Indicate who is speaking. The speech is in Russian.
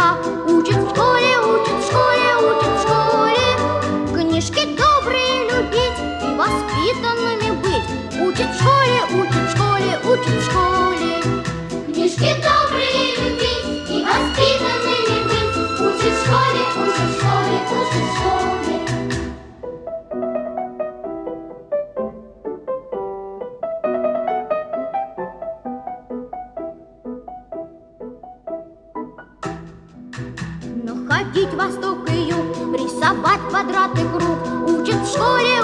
Speaker 1: добра. Учат в школе, учат в школе, учат в школе. Книжки добрые любить и воспитанными быть. Учат в школе, учат в школе, учат в школе.
Speaker 2: Книжки добрые любить и воспитанными быть. Учат в школе, учат в школе, учат в школе.
Speaker 1: Находить восток и юг, рисовать квадрат и круг. Учат в школе,